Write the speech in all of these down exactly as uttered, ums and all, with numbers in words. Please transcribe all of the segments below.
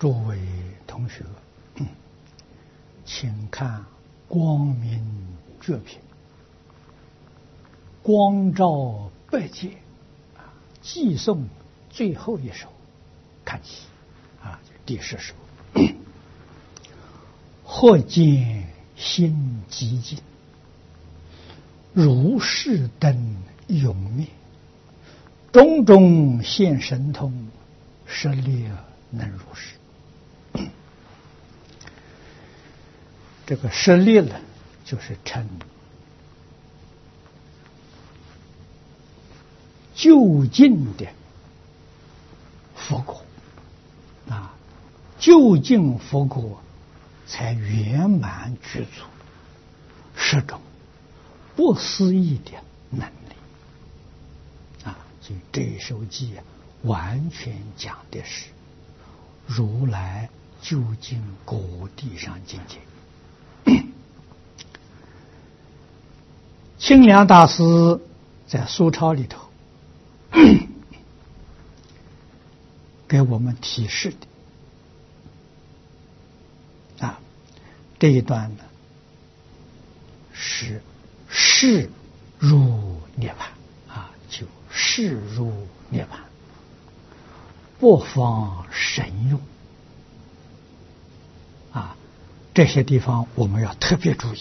诸位同学，请看光明觉品，光照百界，寄送最后一首，看起啊，第十首。或见心极静，如是灯永灭，种种现神通，实力能如是。这个实力呢，就是称究竟的佛果啊，究竟佛果才圆满具足十种不思议的能力啊！所以这一首偈啊，完全讲的是如来究竟果地上境界。清凉大师在苏钞里头给我们提示的啊，这一段呢是视入涅槃啊，就视入涅槃，不妨神用啊，这些地方我们要特别注意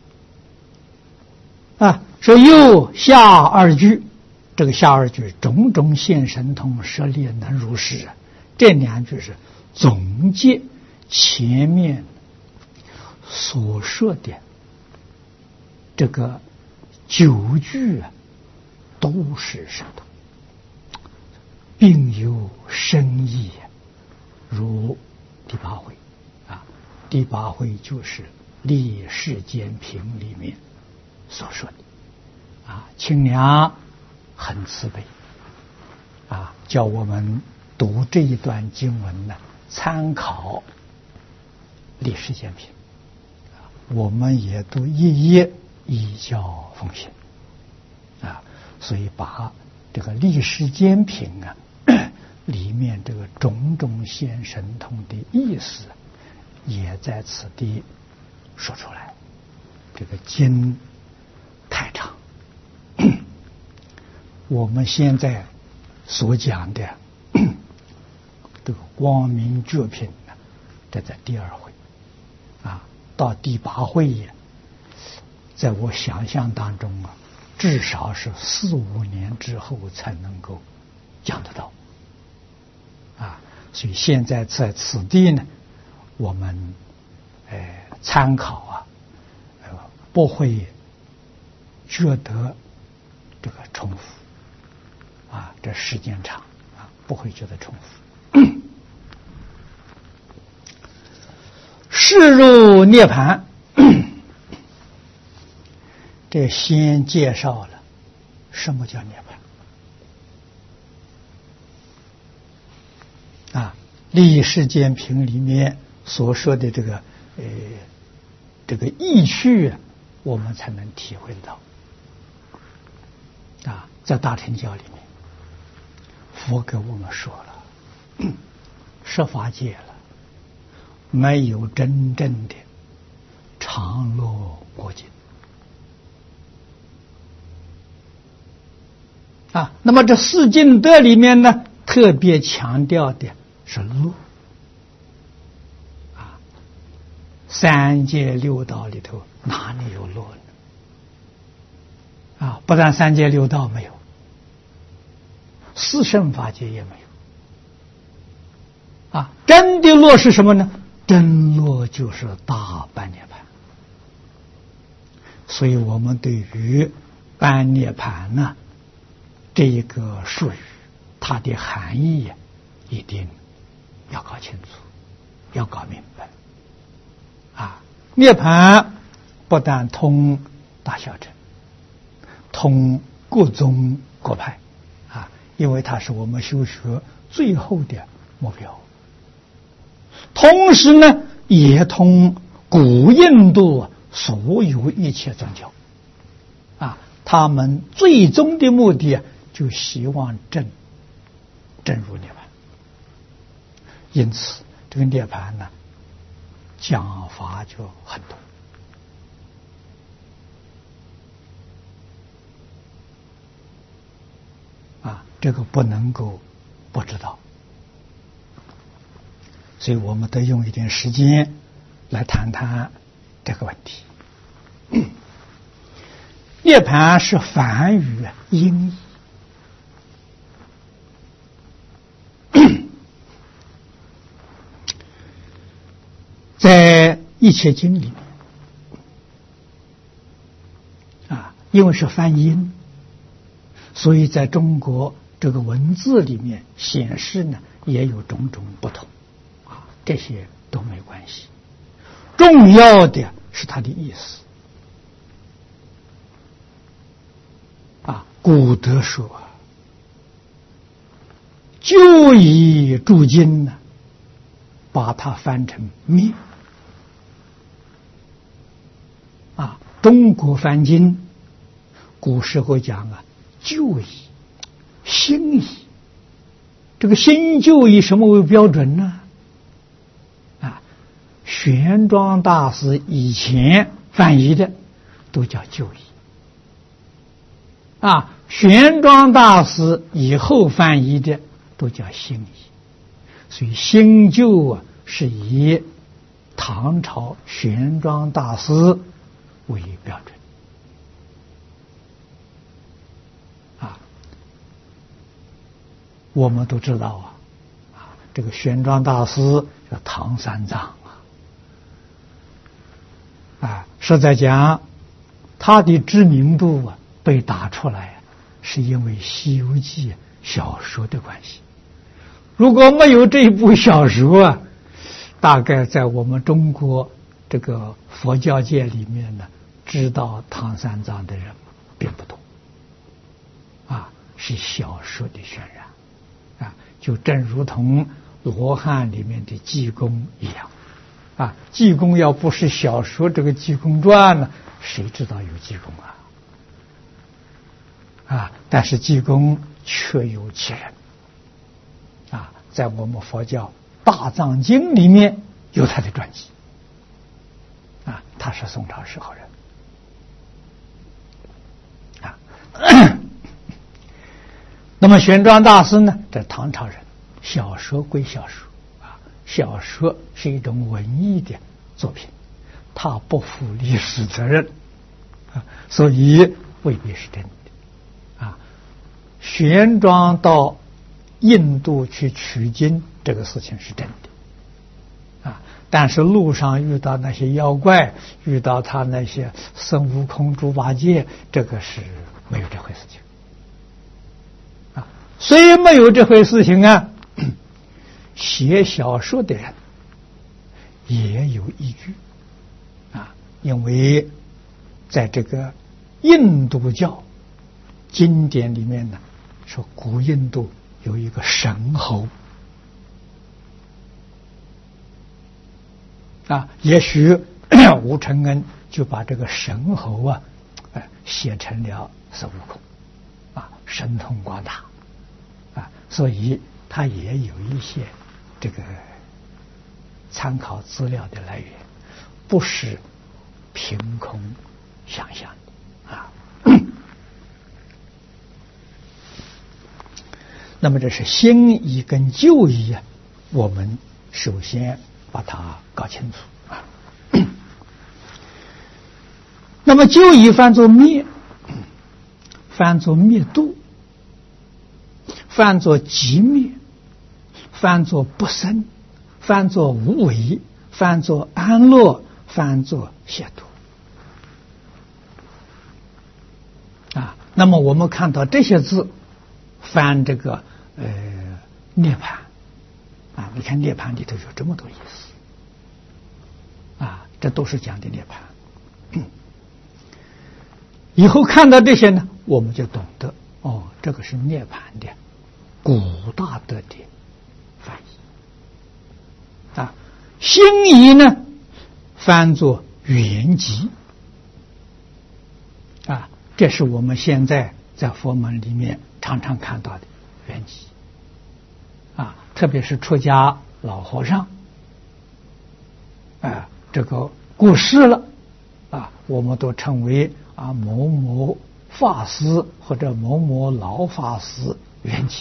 啊。说右下二句，这个下二句种种现神通，实力能如是，这两句是总结前面所说的这个九句啊，都是神通，并有深意，如第八回啊，第八回就是立世间品里面所说的啊，清凉很慈悲啊，叫我们读这一段经文呢，参考立世间品，我们也都一一依教奉行啊，所以把这个立世间品啊里面这个种种现神通的意思也在此地说出来。这个经太长，我们现在所讲的这个光明觉品呢，这在第二回啊，到第八回也，在我想象当中啊，至少是四五年之后才能够讲得到啊，所以现在在此地呢，我们呃参考啊，呃不会觉得这个重复啊，这时间长啊，不会觉得重复。视入涅槃，这先介绍了什么叫涅槃啊，立世间品里面所说的这个呃这个意趣啊，我们才能体会到啊，在大乘教里面，佛给我们说了，十法界了，没有真正的常乐国境啊。那么这四境德里面呢，特别强调的是乐啊。三界六道里头哪里有乐呢？啊，不但三界六道没有，四圣法界也没有啊。真的乐是什么呢？真乐就是大般涅槃。所以我们对于般涅槃呢这一个术语，它的含义一定要搞清楚，要搞明白啊。涅槃不但通大小乘，通各宗各派啊，因为它是我们修学最后的目标。同时呢，也通古印度所有一切宗教啊，他们最终的目的就希望证证入涅槃。因此这个涅槃呢，讲法就很多。啊，这个不能够不知道，所以我们得用一点时间来谈谈这个问题。涅槃是梵语音译，在《一切经》里面啊，因为是梵音，所以在中国这个文字里面显示呢，也有种种不同啊，这些都没关系，重要的是它的意思啊。古德说：“就以诸经呢，把它翻成灭啊。中国翻经，古时候讲啊，旧义、新义。这个新旧以什么为标准呢？啊，玄奘大师以前翻译的都叫旧义，啊，玄奘大师以后翻译的都叫新义。所以新旧啊，是以唐朝玄奘大师为标准。我们都知道啊，啊，这个玄奘大师叫唐三藏啊，啊，实在讲，他的知名度啊被打出来，是因为《西游记》小说的关系。如果没有这部小说啊，大概在我们中国这个佛教界里面呢，知道唐三藏的人并不多啊，是小说的渲染。啊，就正如同罗汉里面的济公一样，啊，济公要不是小说这个济公传呢，谁知道有济公啊？啊，但是济公确有其人，啊，在我们佛教大藏经里面有他的传记，啊，他是宋朝时候人，啊。那么玄奘大师呢，这唐朝人，小说归小说啊，小说是一种文艺的作品，他不负历史责任啊，所以未必是真的啊。玄奘到印度去取经这个事情是真的啊，但是路上遇到那些妖怪，遇到他那些孙悟空、猪八戒，这个是没有这回事情。虽没有这回事情啊，写小说的人也有依据啊，因为在这个印度教经典里面呢，说古印度有一个神猴啊，也许吴承恩就把这个神猴啊，哎，写成了孙悟空啊，神通广大。啊，所以它也有一些这个参考资料的来源，不是凭空想象的啊。那么这是新义跟旧义啊，我们首先把它搞清楚啊。那么旧义翻作灭，翻作灭度，翻作寂灭，翻作不生，翻作无为，翻作安乐，翻作解脱啊。那么我们看到这些字，翻这个呃涅槃啊，你看涅槃里头有这么多意思啊，这都是讲的涅槃。以后看到这些呢，我们就懂得哦，这个是涅槃的古大德的翻译啊。新义呢，翻作圆寂啊，这是我们现在在佛门里面常常看到的圆寂啊，特别是出家老和尚这个过世了啊，我们都称为啊某某法师或者某某老法师圆寂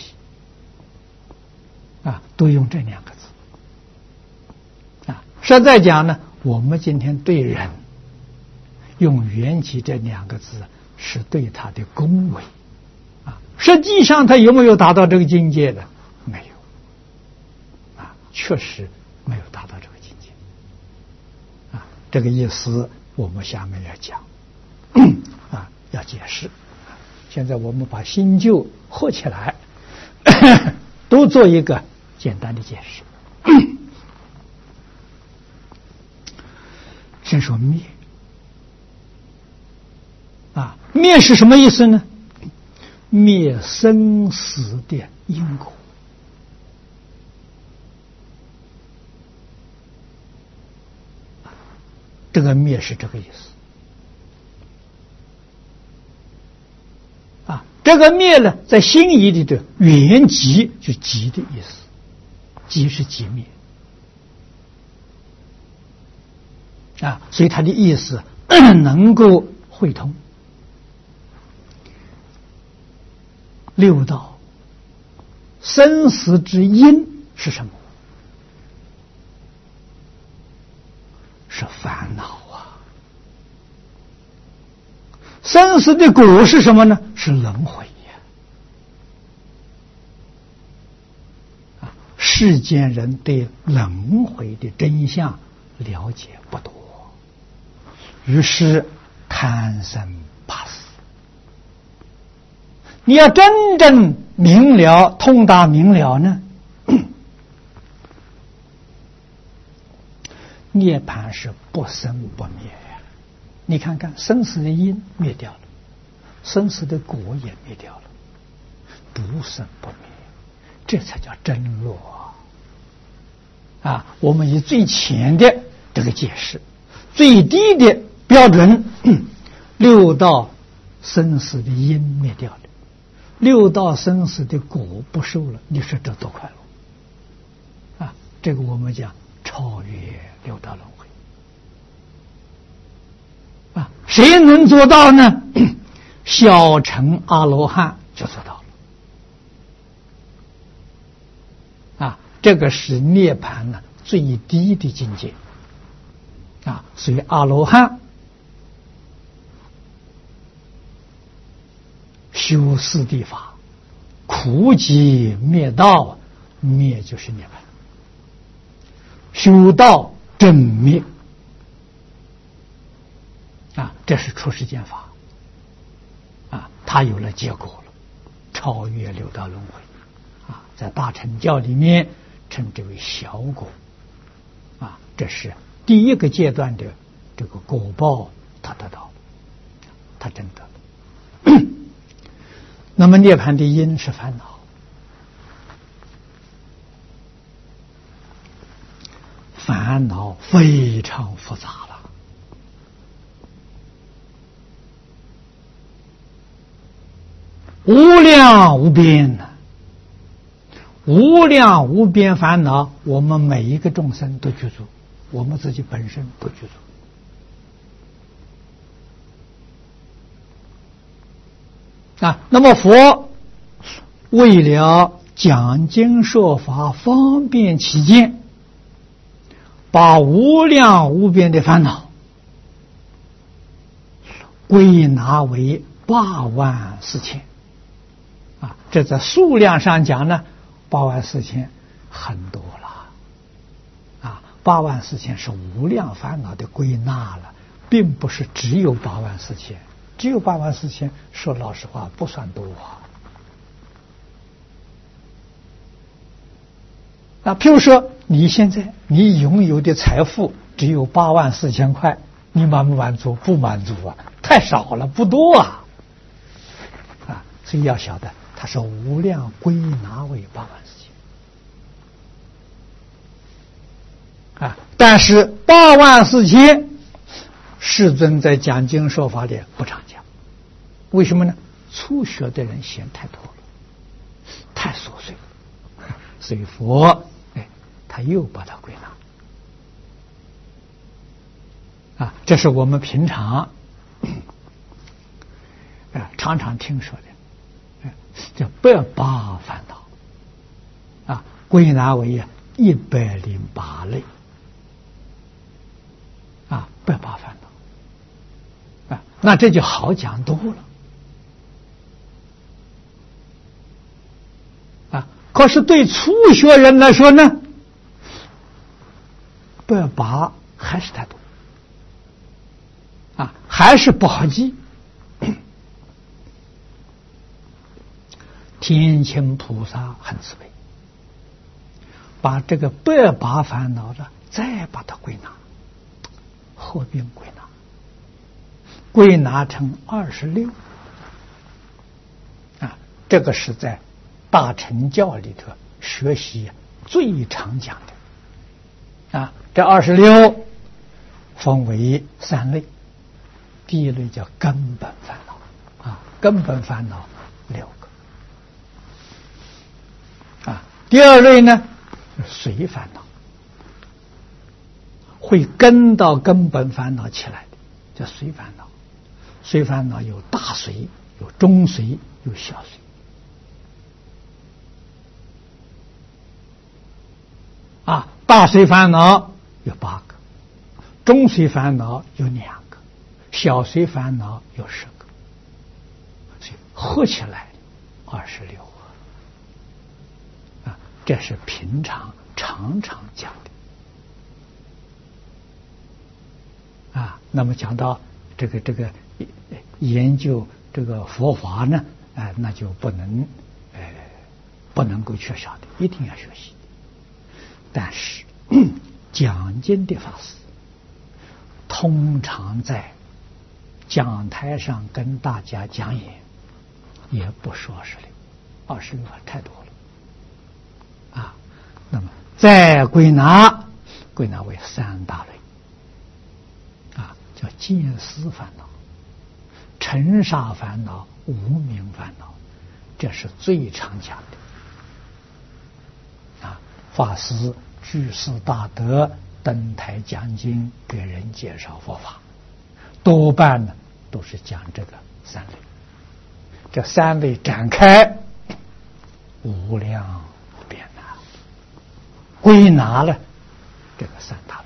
啊，都用这两个字啊。实在讲呢，我们今天对人用圆寂这两个字，是对他的恭维啊。实际上他有没有达到这个境界的？没有啊，确实没有达到这个境界啊。这个意思我们下面要讲啊，要解释。现在我们把新旧合起来都做一个简单的解释。先说灭啊，灭是什么意思呢？灭生死的因果这个灭是这个意思啊。这个灭呢，在心义里的原寂就寂的意思，寂是寂灭啊，所以它的意思能够汇通六道。生死之因是什么？是烦恼啊。生死的果是什么呢？是轮回呀。啊，世间人对轮回的真相了解不多，于是贪生怕死。你要真正明了通达明了呢，涅槃是不生不灭呀。你看看生死的因灭掉了，生死的果也灭掉了，不生不灭，这才叫真落啊！我们以最浅的这个解释，最低的标准，六道生死的因灭掉了，六道生死的果不受了，你说这多快乐啊！这个我们讲超越六道轮回啊，谁能做到呢？小乘阿罗汉就做到了啊！这个是涅槃呢最低的境界啊，所以阿罗汉修四谛法，苦集灭道，灭就是涅槃。修道正灭啊，这是出世间法啊，他有了结果了，超越六道轮回啊，在大乘教里面称之为小果啊，这是第一个阶段的这个果报，他得到，他真得了。那么涅槃的因是烦恼，烦恼非常复杂了，无量无边呢，无量无边烦恼，我们每一个众生都具足，我们自己本身都具足啊。那么佛为了讲经说法方便起见，把无量无边的烦恼归纳为八万四千啊，这在数量上讲呢，八万四千很多了啊，八万四千是无量烦恼的归纳了，并不是只有八万四千，只有八万四千，说老实话不算多啊。啊，譬如说你现在你拥有的财富只有八万四千块，你满不满足？不满足啊，太少了，不多啊。啊，所以要晓得，它是无量归纳为八万四千啊。但是八万四千，世尊在讲经说法里不常讲，为什么呢？初学的人嫌太多了，太琐碎了，所以佛哎，他又把它归纳啊，这是我们平常啊常常听说的，叫百八烦恼啊，归纳为一百零八类啊，百八烦恼啊，那这就好讲多了啊。可是对初学人来说呢，百八还是太多啊，还是不好记。天亲菩萨很慈悲，把这个百八烦恼的再把它归纳，合并归纳，归纳成二十六啊，这个是在大乘教里头学习最常讲的啊。这二十六分为三类，第一类叫根本烦恼啊，根本烦恼六个啊。第二类呢，随烦恼，会跟到根本烦恼起来的，叫随烦恼。随烦恼有大随，有中随，有小随。啊，大随烦恼有八个，中随烦恼有两个，小随烦恼有十个，所以合起来二十六个。啊，这是平常常常讲的。啊，那么讲到这个这个研究这个佛法呢，哎、呃，那就不能呃不能够缺少的，一定要学习。但是讲经的法师通常在讲台上跟大家讲演，也不说二十六，二十六太多了啊。那么再归纳，归纳为三大类啊，叫见思烦恼、尘沙烦恼、无明烦恼，这是最常讲的啊。法师居士大德登台讲经，给人介绍佛法，多半呢都是讲这个三类。这三类展开无量无边呐，归纳了这个三大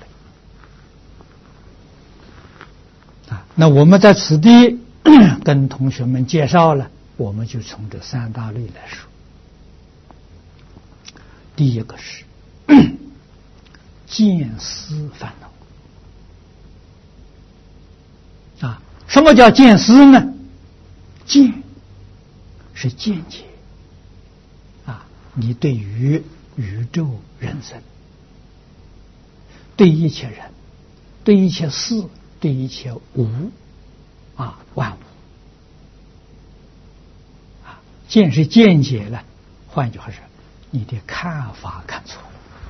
类啊。那我们在此地跟同学们介绍了，我们就从这三大类来说。第一个是见思烦恼啊。什么叫见思呢？见是见解啊，你对于宇宙人生，对一切人，对一切事，对一切无啊万物啊，见是见解了。换句话说，你的看法看错了，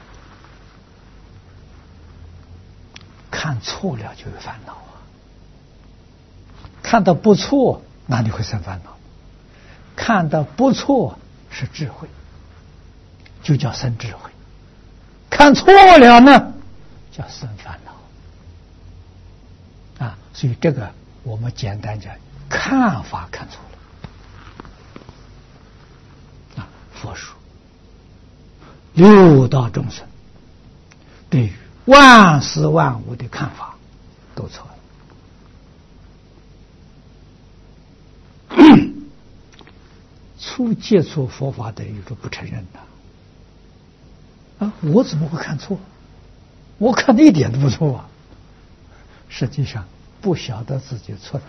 看错了就有烦恼啊。看得不错，哪里会生烦恼？看得不错是智慧，就叫生智慧；看错了呢，叫生烦恼啊。所以这个我们简单讲，看法看错了啊。佛说六道众生对于万事万物的看法都错了。初接触佛法的人就不承认的啊，我怎么会看错？我看的一点都不错啊。实际上不晓得自己错在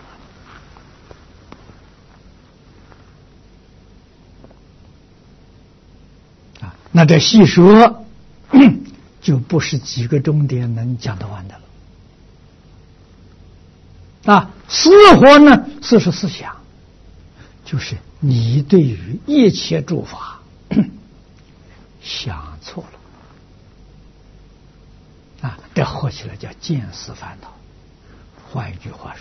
哪里啊。那这细说就不是几个重点能讲得完的了啊。思惑呢，思是思想，就是你对于一切诸法想错了啊，这合起来叫见思烦恼。换一句话说，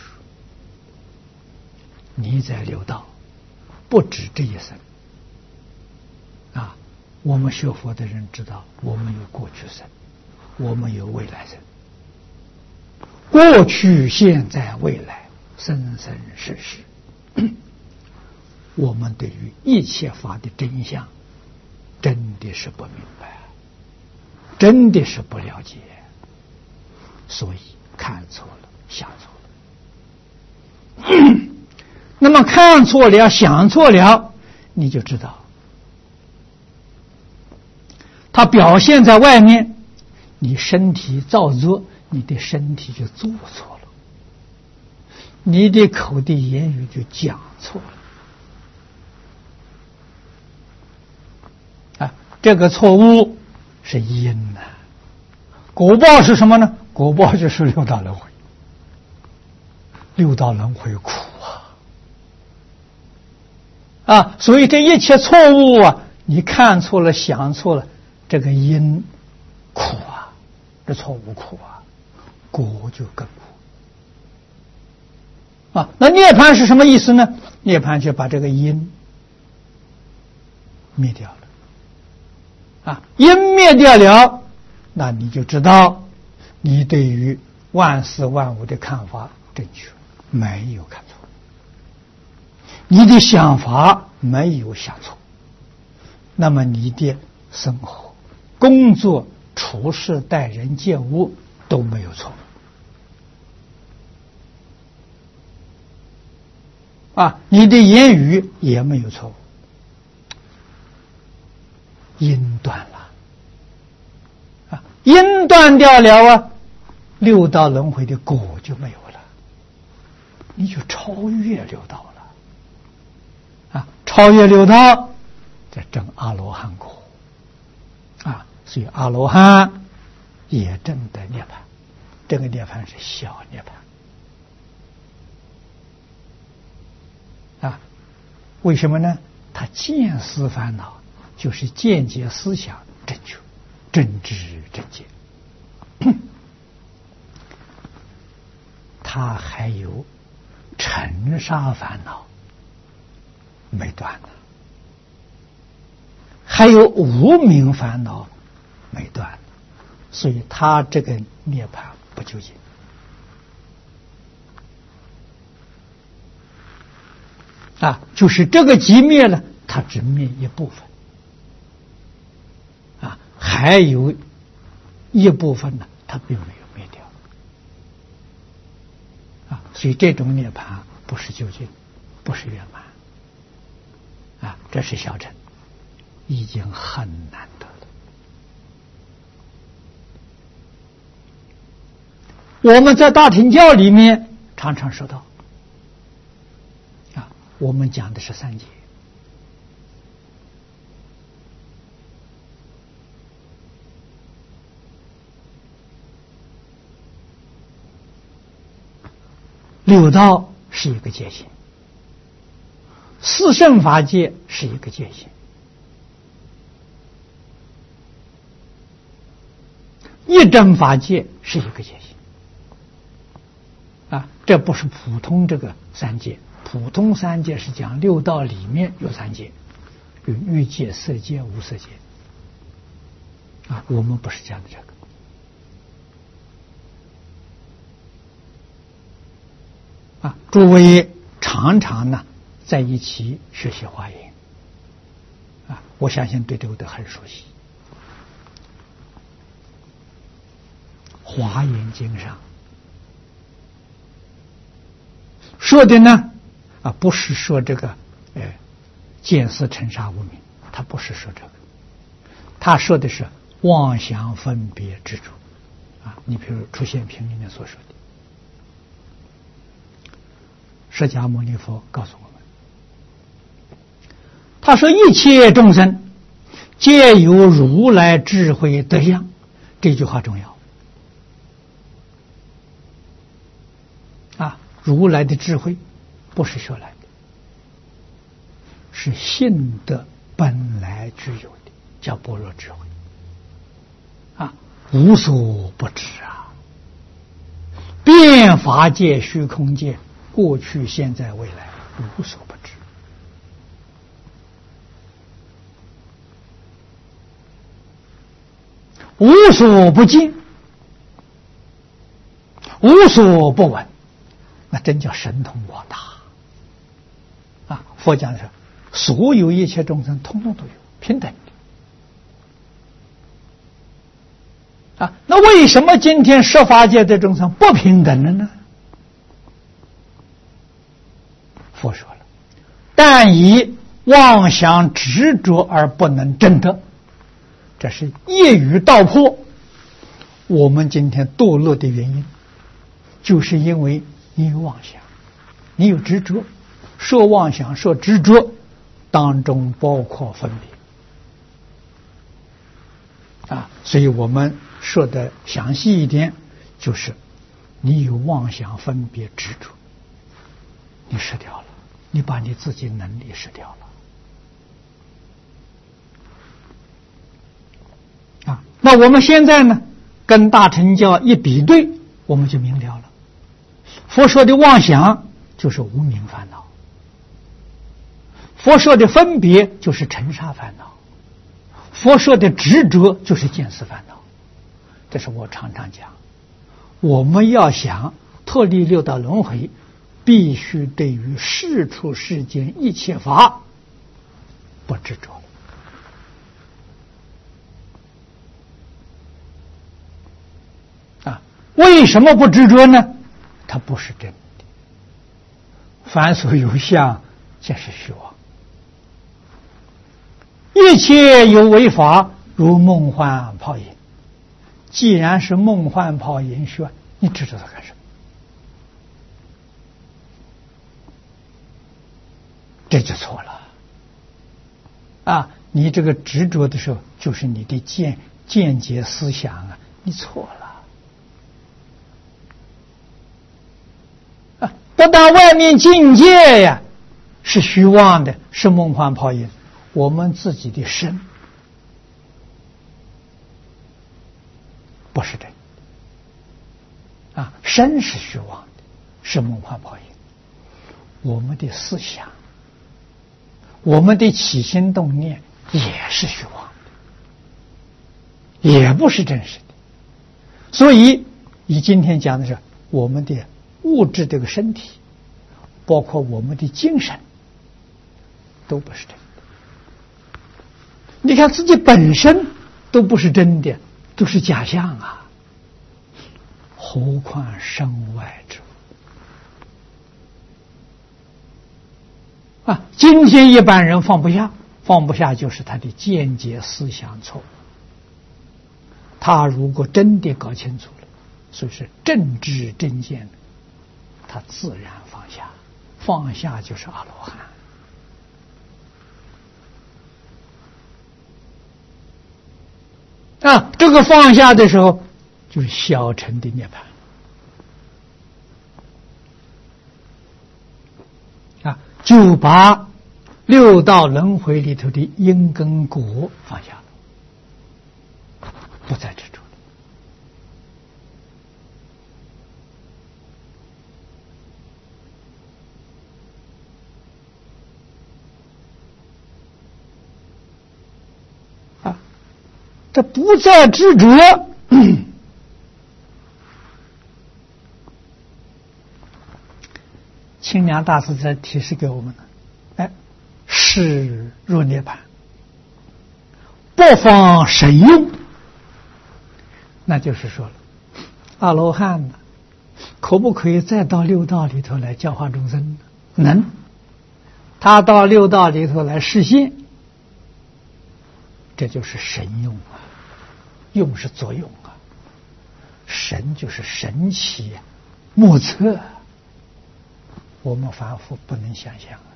你在六道不止这一生啊。我们学佛的人知道，我们有过去生，我们有未来生， 过去、现在、未来，生生世世，我们对于一切法的真相，真的是不明白，真的是不了解，所以看错了，想错了。那么看错了，想错了，你就知道，它表现在外面，你身体造作，你的身体就做错了，你的口的言语就讲错了。啊，这个错误是因呐、啊，果报是什么呢？果报就是六道轮回，六道轮回苦啊！啊，所以这一切错误啊，你看错了，想错了，这个因苦啊，这错误苦啊，果就更苦啊。那涅槃是什么意思呢？涅槃就把这个因灭掉了啊，因灭掉了，那你就知道你对于万事万物的看法正确，没有看错，你的想法没有想错，那么你的生活、工作、处事、待人接物都没有错啊，你的言语也没有错误，因断了啊，因断掉了啊，六道轮回的果就没有了，你就超越六道了啊，超越六道，这证阿罗汉果啊，所以阿罗汉也证得涅槃，这个涅槃是小涅槃啊，为什么呢？他见思烦恼就是见解思想正确，正知正见，他还有尘沙烦恼没断呢，还有无明烦恼没断，所以他这个涅槃不究竟啊，就是这个寂灭了，它只灭一部分啊，还有一部分呢，它并没有灭掉啊，所以这种涅槃不是究竟，不是圆满啊，这是小乘，已经很难得了。我们在大乘教里面常常说到啊，我们讲的是三界，六道是一个界限，四圣法界是一个界限，一真法界是一个界限啊，这不是普通这个三界，普通三界是讲六道里面有三界，有欲界、色界、无色界啊，我们不是讲的这个啊。诸位常常呢在一起学习华严啊，我相信对这个都很熟悉。华严经上说的呢啊，不是说这个呃见思尘沙无明，他不是说这个，他说的是妄想分别执着啊。你比如出现品里面所说的，释迦牟尼佛告诉我们，他说一切众生皆有如来智慧德相，这句话重要啊。如来的智慧不是学来的，是性德本来具有的，叫般若智慧啊，无所不知啊，遍法界虚空界，过去现在未来无所不知，无所不尽， 无所不闻，那真叫神通广大啊！佛讲的是，所有一切众生通通都有，平等的啊。那为什么今天十法界的众生不平等了呢？佛说了，但以妄想执着而不能证得，这是一语道破我们今天堕落的原因，就是因为你有妄想，你有执着，说妄想说执着当中包括分别啊，所以我们说的详细一点，就是你有妄想分别执着，你失掉了，你把你自己能力失掉了啊。那我们现在呢，跟大乘教一比对，我们就明了了。佛说的妄想就是无明烦恼，佛说的分别就是尘沙烦恼，佛说的执着就是见思烦恼。这是我常常讲，我们要想脱离六道轮回，必须对于世出世间一切法不执着了啊。为什么不执着呢？它不是真的，凡所有相，皆是虚妄。一切有为法，如梦幻泡影。既然是梦幻泡影虚妄，你执着它干什么？这就错了啊！你这个执着的时候，就是你的见见解思想啊，你错了。不但外面境界呀是虚妄的，是梦幻泡影，我们自己的身不是真啊，身是虚妄的，是梦幻泡影。我们的思想，我们的起心动念也是虚妄的，也不是真实的。所以以今天讲的是我们的物质这个身体，包括我们的精神，都不是真的。你看自己本身都不是真的，都是假象啊，何况身外之物啊！今天一般人放不下，放不下就是他的见解思想错误。他如果真的搞清楚了，所以是正知正见，他自然放下，放下就是阿罗汉啊。这个放下的时候，就是小乘的涅槃啊，就把六道轮回里头的因跟果放下了，不再执着了啊。这不再执着，清凉大师在提示给我们了，哎，是入涅槃，不妨神用。那就是说了，阿罗汉呢，可不可以再到六道里头来教化众生呢？能，他到六道里头来示现，这就是神用啊，用是作用啊，神就是神奇莫测，我们凡夫不能想象啊。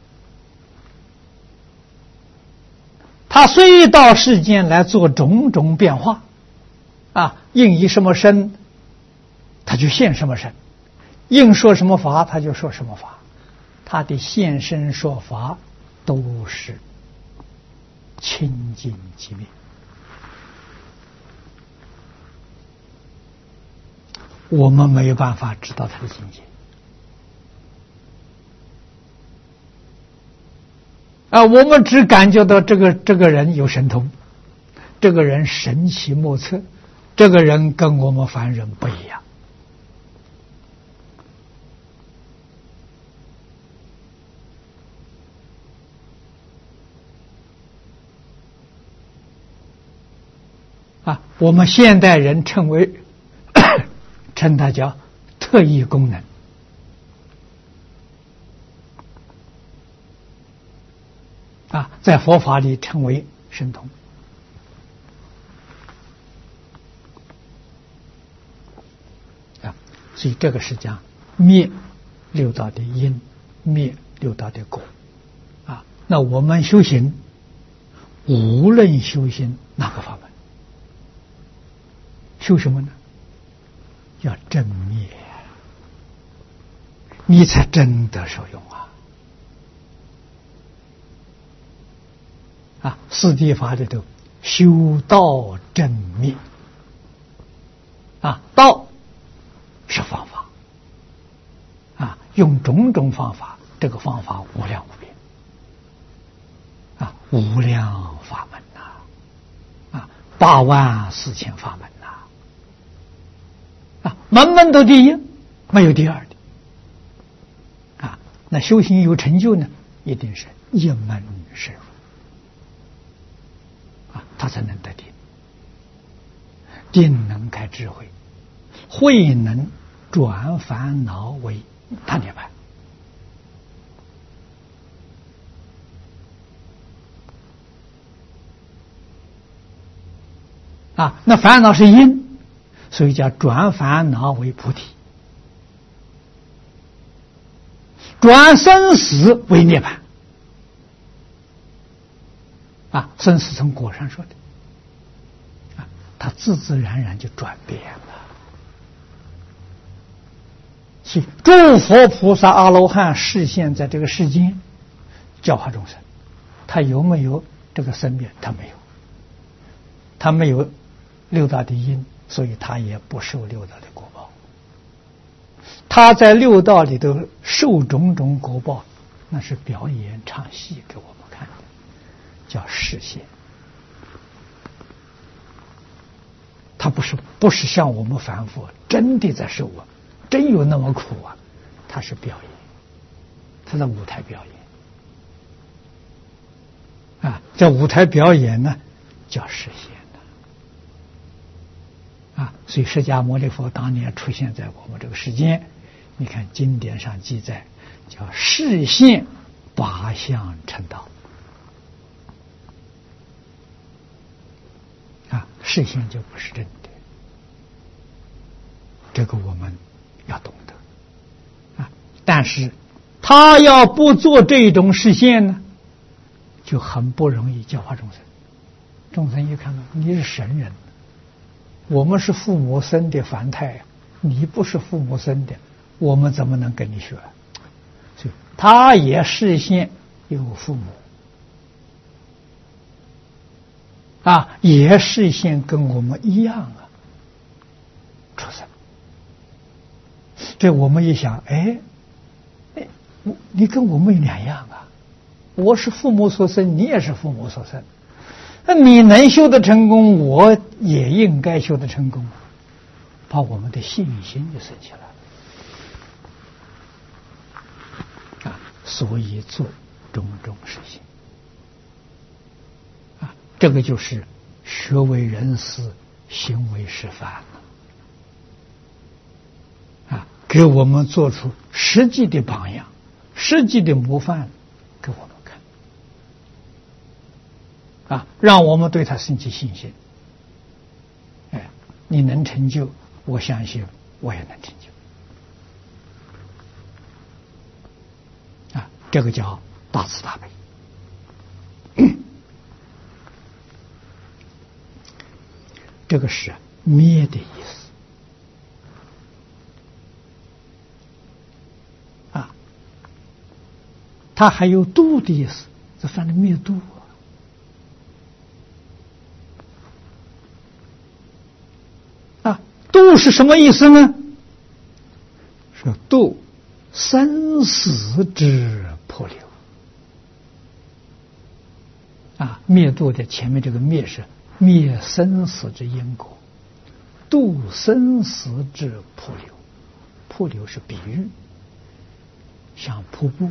他虽到世间来做种种变化啊，应以什么身他就现什么身，应说什么法他就说什么法，他的现身说法都是清净寂灭。我们没有办法知道他的境界啊，我们只感觉到这个这个人有神通，这个人神奇莫测，这个人跟我们凡人不一样啊，我们现代人称为称它叫特异功能。啊，在佛法里称为神通。啊，所以这个是讲灭六道的因，灭六道的果。啊，那我们修行，无论修行哪个法门，修什么呢？要正灭，你才真的受用啊！啊，四谛法里头修道正灭。啊，道是方法。啊，用种种方法，这个方法无量无边。啊，无量法门呐、啊，啊，八万四千法门呐、啊，啊，门门都第一，没有第二的。啊，那修行有成就呢，一定是一门深入。啊，他才能得定，定能开智慧，慧能转烦恼为大涅槃。啊，那烦恼是因，所以叫转烦恼为菩提，转生死为涅槃。啊，生死从果上说的，啊，它自自然然就转变了。所以，诸佛菩萨阿罗汉示现在这个世间，教化众生，他有没有这个生灭？他没有，他没有六道的因，所以他也不受六道的果报。他在六道里头受种种果报，那是表演唱戏给我们看的。叫示现，他不是不是像我们凡夫真的在受啊，真有那么苦啊，他是表演，他在舞台表演啊，在舞台表演呢叫示现的啊，所以释迦牟尼佛当年出现在我们这个世间，你看经典上记载叫示现八相成道。啊，示现就不是真的，这个我们要懂得啊。但是他要不做这种示现呢，就很不容易教化众生。众生一看到你是神人，我们是父母生的凡胎，你不是父母生的，我们怎么能跟你学？所以他也示现有父母。啊，也示现跟我们一样啊，出生。这我们一想，哎，哎，你跟我们两样啊，我是父母所生，你也是父母所生，那你能修得成功，我也应该修得成功，把我们的信心就升起来啊，所以做种种事情。这个就是学为人师，行为示范啊，给我们做出实际的榜样、实际的模范给我们看啊，让我们对他升起信心。哎，你能成就，我相信我也能成就啊，这个叫大慈大悲。这个是灭的意思啊，它还有度的意思，这反正灭度啊。啊，度是什么意思呢？是度生死之迫流啊。灭度的前面这个灭是灭生死之因果，度生死之瀑流。瀑流是比喻，像瀑布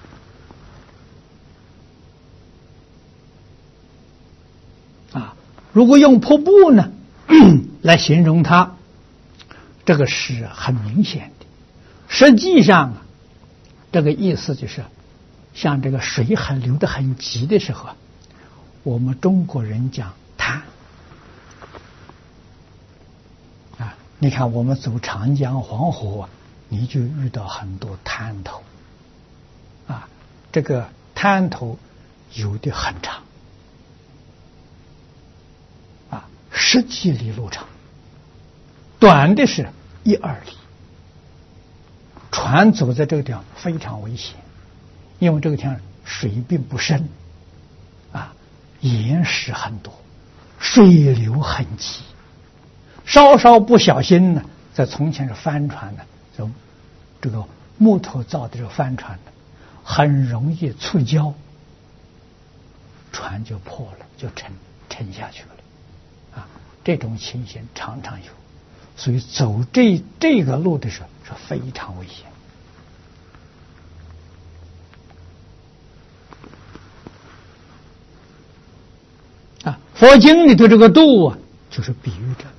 啊。 如果用瀑布呢来形容它，这个是很明显的。实际上啊，这个意思就是像这个水很流得很急的时候，我们中国人讲滩啊，你看我们走长江黄河，你就遇到很多滩头啊，这个滩头有的很长啊，十几里路长，短的是一二里。船走在这个地方非常危险，因为这个地方水并不深啊，岩石很多，水流很急，稍稍不小心呢，在从前是帆船呢，就这个木头造的这个帆船呢，很容易触礁，船就破了，就沉沉下去了啊！这种情形常常有，所以走这这个路的时候是非常危险啊！佛经里头这个度啊，就是比喻这个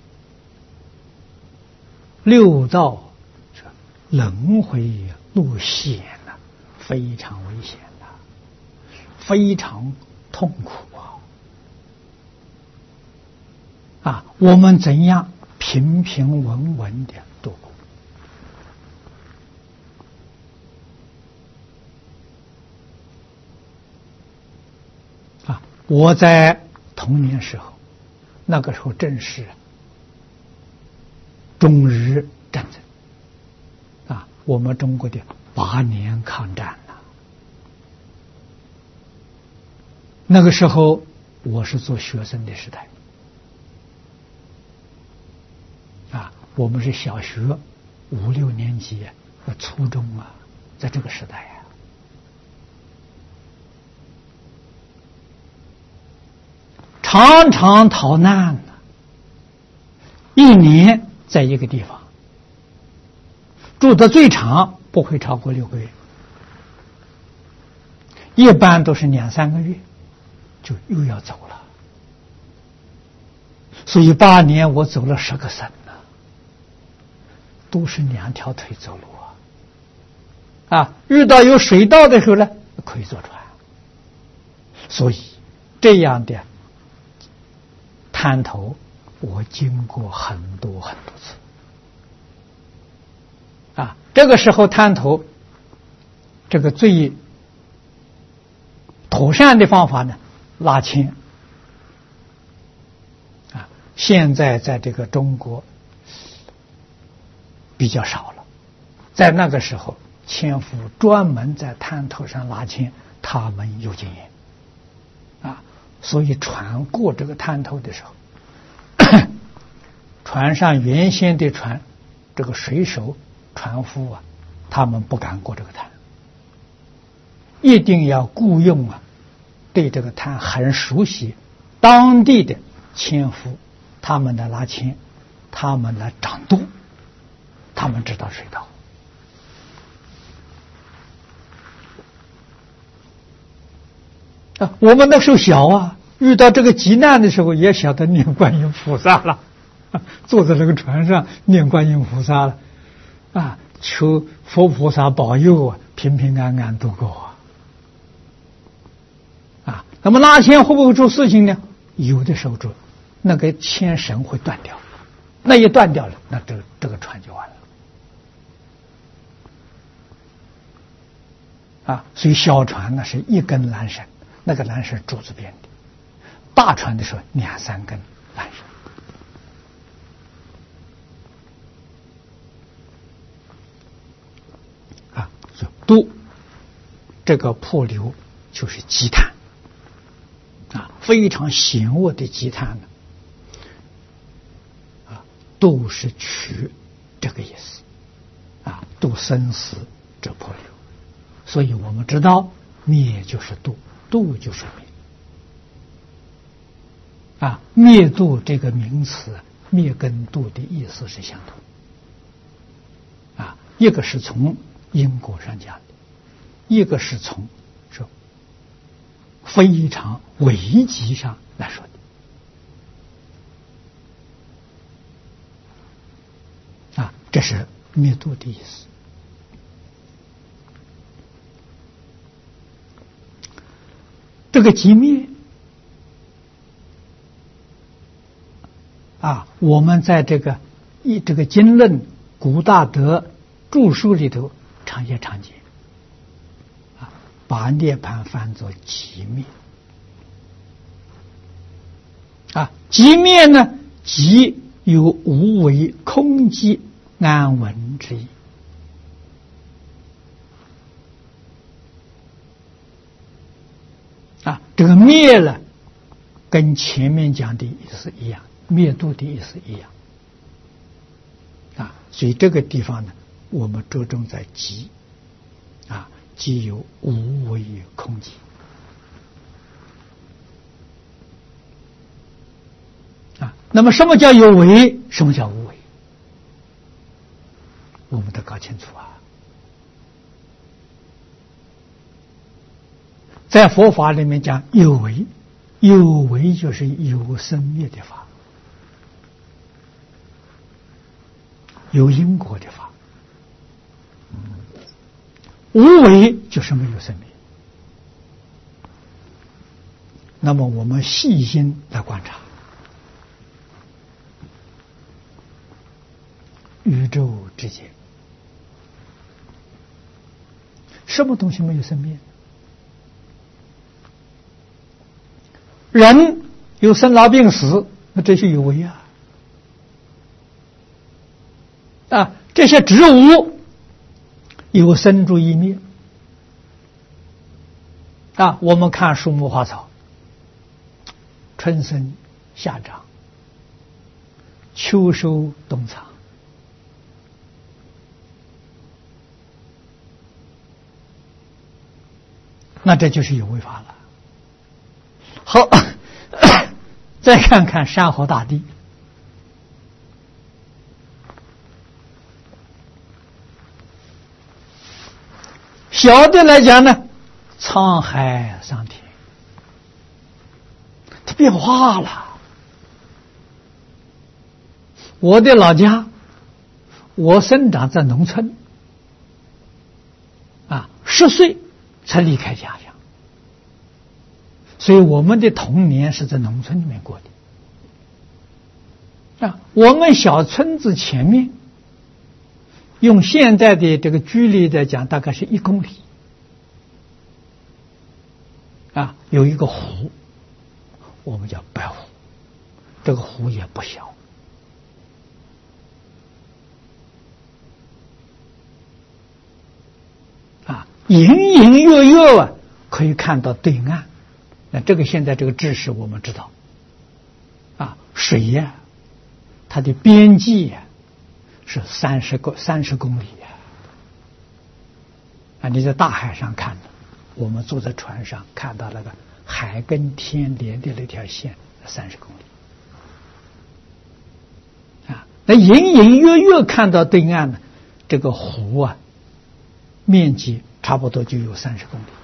六道轮回路险呐、啊，非常危险呐、啊，非常痛苦啊！啊，我们怎样平平稳稳的度过？啊，我在童年时候，那个时候正是中日战争啊，我们中国的八年抗战呐、啊。那个时候我是做学生的时代啊，我们是小学五六年级、初中啊，在这个时代啊，常常逃难呢、啊，一年在一个地方住的最长不会超过六个月，一般都是两三个月就又要走了，所以八年我走了十个省呢，都是两条腿走路啊！啊，遇到有水道的时候呢，可以坐船。所以这样的滩头，我经过很多很多次。啊，这个时候滩头，这个最妥善的方法呢，拉纤。啊，现在在这个中国比较少了，在那个时候，纤夫专门在滩头上拉纤，他们有经验。啊，所以船过这个滩头的时候，船上原先的船，这个水手、船夫啊，他们不敢过这个滩，一定要雇佣啊，对这个滩很熟悉当地的纤夫，他们来拉纤，他们来掌舵，他们知道水道。啊，我们那时候小啊，遇到这个急难的时候，也晓得念观音菩萨了，坐在那个船上念观音菩萨了，啊，求佛菩萨保佑啊，平平安安度过啊。啊，那么拉纤会不会出事情呢？有的时候出，那个牵绳会断掉，那一断掉了，那这个这个船就完了。啊，所以小船呢是一根缆绳，那个缆绳柱子编的；大船的时候两三根缆绳。啊，所以渡这个破流就是积滩，啊，非常险恶的积滩呢。啊，渡是取这个意思，啊，渡生死者破流。所以我们知道，灭就是度，度就是灭。啊，灭度这个名词，灭跟度的意思是相同。啊，一个是从因果上讲的，一个是从说非常危急上来说的。 这是灭度的意思。这个寂灭啊，我们在这个一这个经论古大德注疏里头常见常见啊，把涅槃翻作寂灭啊，寂灭呢，即有无为空寂安稳之意啊，这个灭了，跟前面讲的意思一样，灭度的意思一样啊，所以这个地方呢，我们着重在寂啊，即有无为空寂啊。那么什么叫有为？什么叫无为？我们得搞清楚啊。在佛法里面讲有为，有为就是有生灭的法，有因果的法。无为就是没有生灭。那么我们细心来观察，宇宙之间什么东西没有生灭？人有生老病死，那这些有为啊。啊，这些植物有生住异灭啊。我们看树木花草，春生夏长，秋收冬藏，那这就是有为法了。好，再看看山河大地，小的来讲呢，沧海桑田，它变化了。我的老家，我生长在农村，啊，十岁才离开家乡。所以我们的童年是在农村里面过的啊。我们小村子前面，用现在的这个距离来讲，大概是一公里啊，有一个湖，我们叫白湖，这个湖也不小啊，隐隐约约啊，可以看到对岸。那这个现在这个知识我们知道啊，水呀、啊，它的边际呀、啊、是三十个三十公里呀、啊。啊，你在大海上看的，我们坐在船上看到那个海跟天连的那条线，三十公里啊。那隐隐约约看到对岸呢，这个湖啊，面积差不多就有三十公里。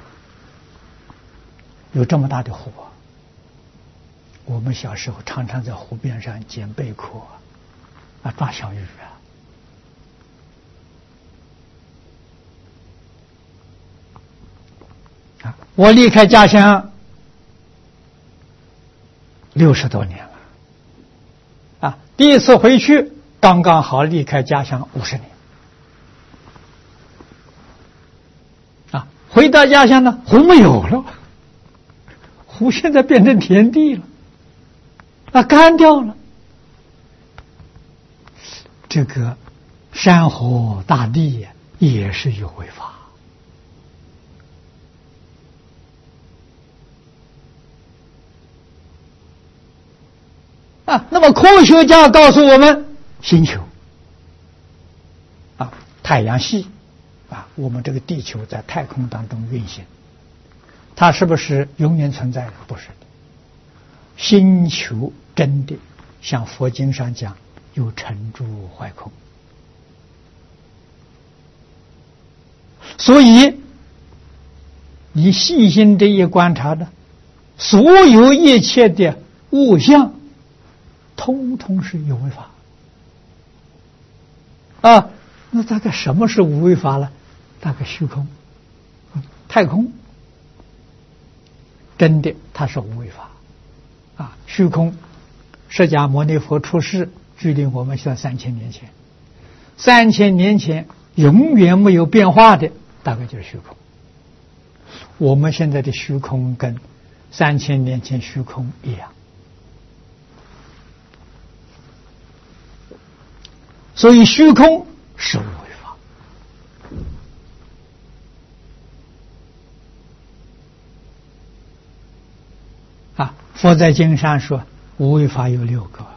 有这么大的湖啊！我们小时候常常在湖边上捡贝壳啊，抓小鱼啊。啊，我离开家乡六十多年了，啊，第一次回去刚刚好离开家乡五十年，啊，回到家乡呢，湖没有了。湖现在变成田地了，啊，干掉了。这个山河大地也是有为法啊。那么科学家告诉我们，星球啊，太阳系啊，我们这个地球在太空当中运行。它是不是永远存在的？不是的。星球真的像佛经上讲，有成住坏空。所以你细心的一观察呢，所有一切的物象，通通是有为法啊，那大概什么是无为法了？大概虚空、太空，真的它是无为法啊。虚空，释迦牟尼佛出世，距离我们现在三千年前，三千年前永远没有变化的，大概就是虚空。我们现在的虚空跟三千年前虚空一样，所以虚空是无为法。啊，佛在经上说，无为法有六个，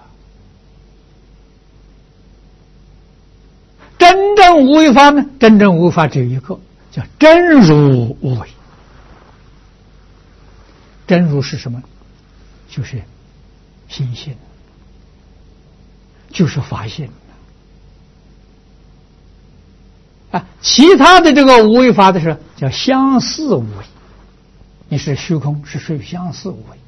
真正无为法呢？真正无为法只有一个，叫真如无为。真如是什么？就是心性，就是法性啊。其他的这个无为法的时候叫相似无为，你是虚空，是属于相似无为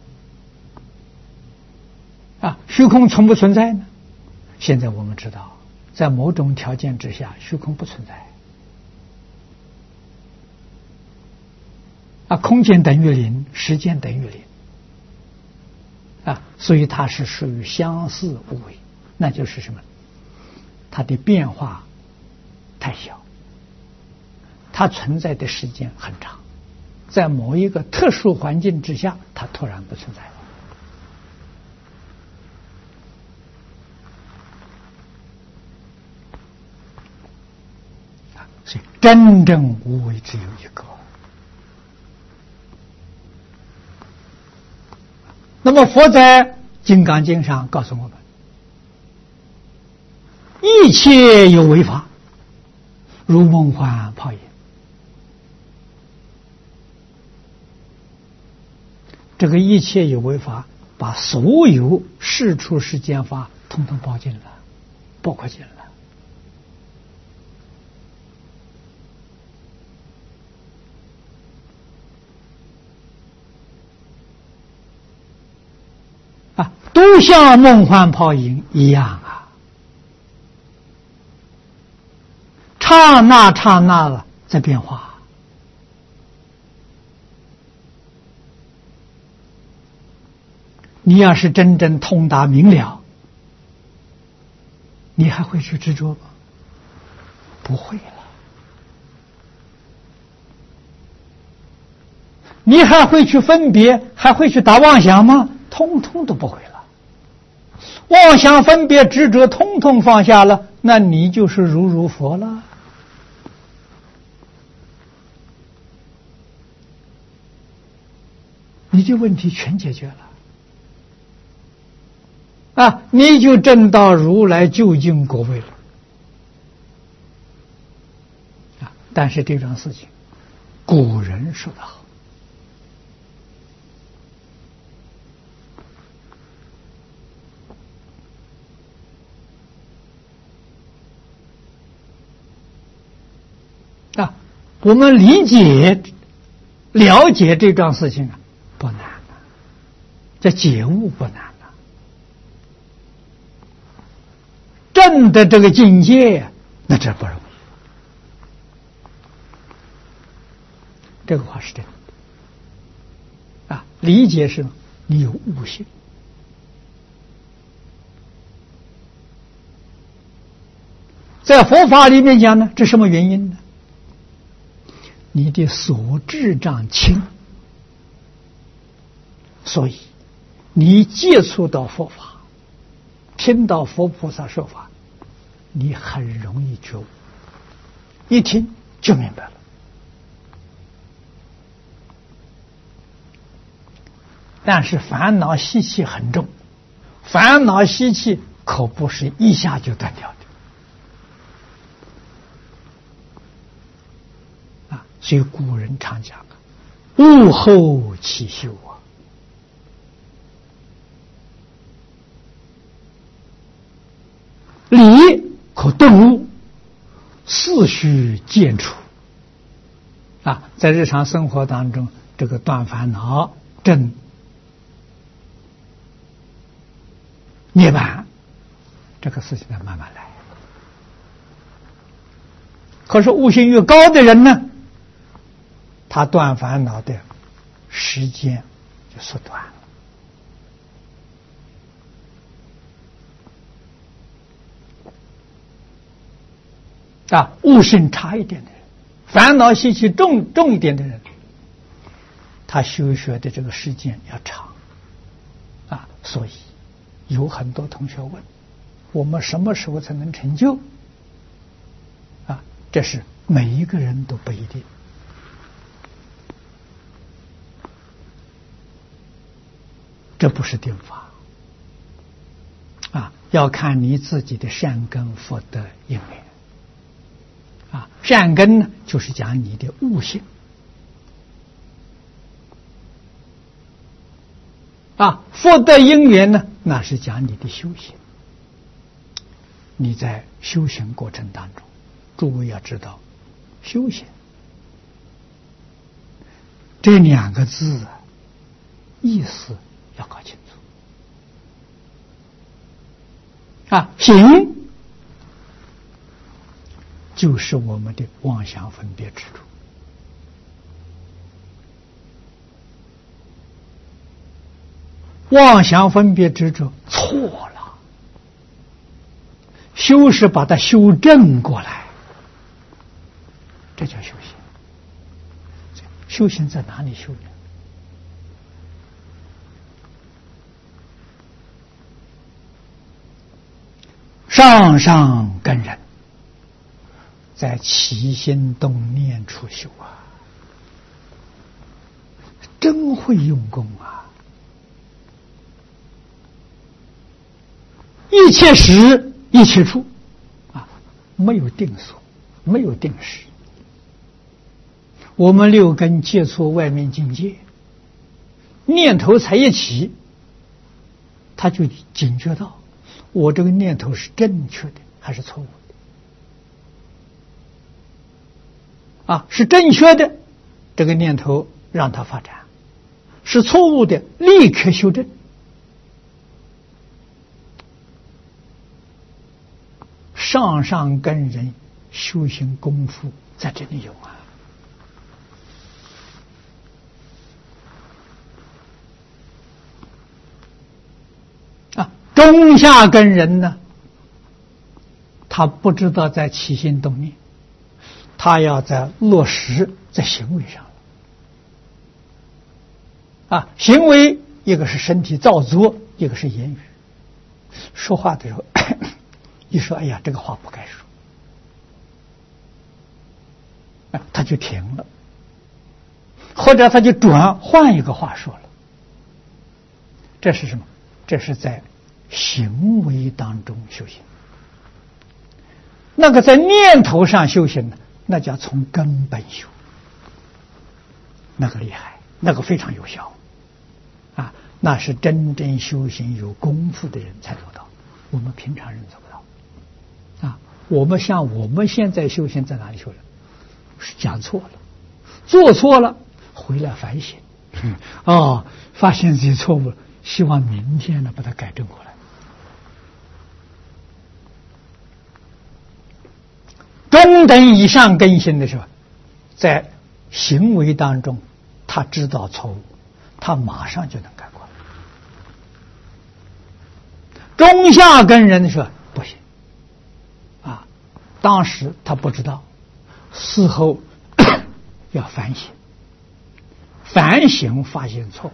啊。虚空存不存在呢？现在我们知道，在某种条件之下，虚空不存在啊。空间等于零，时间等于零啊，所以它是属于相似无为。那就是什么？它的变化太小，它存在的时间很长，在某一个特殊环境之下，它突然不存在了啊。所以真正无为只有一个。那么佛在《金刚经》上告诉我们，一切有为法，如梦幻泡影。这个一切有为法，把所有世出世间法统统包进了，包括进了。啊，都像梦幻泡影一样啊，刹那刹那了在变化。你要是真正通达明了，你还会去执着吗？不会了。你还会去分别，还会去打妄想吗？通通都不会了。妄想分别执着通通放下了，那你就是如如佛了。你的问题全解决了啊！你就证到如来究竟果位了啊！但是这种事情，古人说得好。啊，我们理解、了解这桩事情啊，不难了，这解悟不难了。证的这个境界，那这不容易。这个话是真的啊，理解是你有悟性。在佛法里面讲呢，这什么原因呢？你的所知障轻，所以你接触到佛法，听到佛菩萨说法，你很容易觉悟，一听就明白了。但是烦恼习气很重，烦恼习气可不是一下就断掉的。所以古人常讲啊，悟后起修啊，理可顿悟，事须见处啊。在日常生活当中，这个断烦恼、证涅槃，这个事情要慢慢来可是悟性越高的人呢，他断烦恼的时间就缩短了。啊，悟性差一点的人，烦恼习气重重一点的人，他修学的这个时间要长啊。所以有很多同学问我们什么时候才能成就啊？这是每一个人都不一定。这不是定法啊，要看你自己的善根福德因缘啊。善根呢，就是讲你的悟性啊；福德因缘呢，那是讲你的修行。你在修行过程当中，诸位要知道，修行这两个字啊，意思要搞清楚啊。行就是我们的妄想分别执着，妄想分别执着错了，修是把它修正过来，这叫修行。修行在哪里修呢？上上根人，在起心动念处修啊，真会用功啊！一切时一切处啊，没有定所，没有定时。我们六根接触外面境界，念头才一起，他就警觉到我这个念头是正确的还是错误的啊？是正确的，这个念头让它发展；是错误的，立刻修正。上上根人修行功夫在这里有啊。啊，中下根人呢，他不知道在起心动念，他要在落实在行为上啊。行为一个是身体造作，一个是言语。说话的时候一说，哎呀，这个话不该说，啊，他就停了，或者他就转换一个话说了。这是什么？这是在行为当中修行。那个在念头上修行呢，那叫从根本修，那个厉害，那个非常有效啊！那是真正修行有功夫的人才做到，我们平常人做不到啊。我们像我们现在修行在哪里修的？是讲错了，做错了，回来反省，嗯、哦，发现自己错误了，希望明天呢把它改正过来。中等以上根性的时候，在行为当中他知道错误，他马上就能改过来。中下根人的时候不行啊，当时他不知道，事后要反省，反省发现错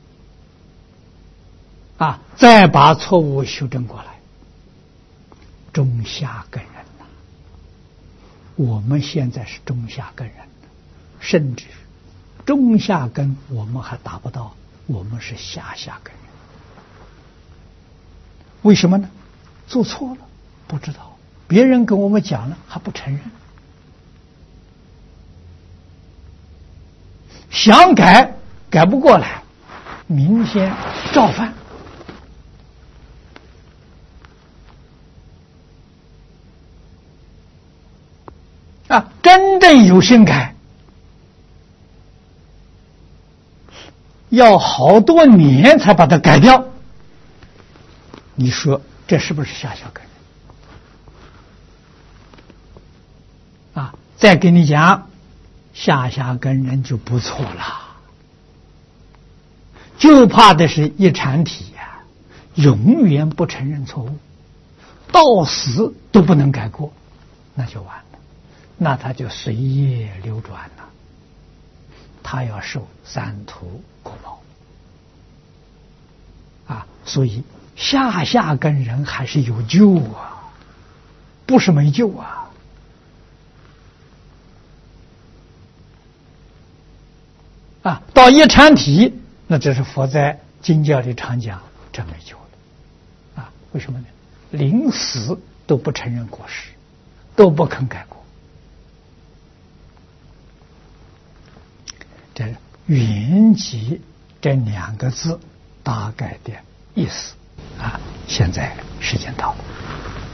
误啊，再把错误修正过来。中下根人呐，我们现在是中下根人，甚至中下根我们还达不到，我们是下下根人。为什么呢？做错了不知道，别人跟我们讲了还不承认，想改改不过来，明天照犯。啊，真正有心改，要好多年才把它改掉。你说这是不是下下根人？啊， 再给你讲，下下根人就不错了，就怕的是一禅体呀、啊，永远不承认错误，到死都不能改过，那就完了，那他就随业流转了，他要受三途果报啊！所以下下根人还是有救啊，不是没救啊。啊，到一禅体，那这是佛在经教里常讲，真没救了。啊，为什么呢？临死都不承认过失，都不肯改过。这圆寂这两个字大概的意思啊，现在时间到了。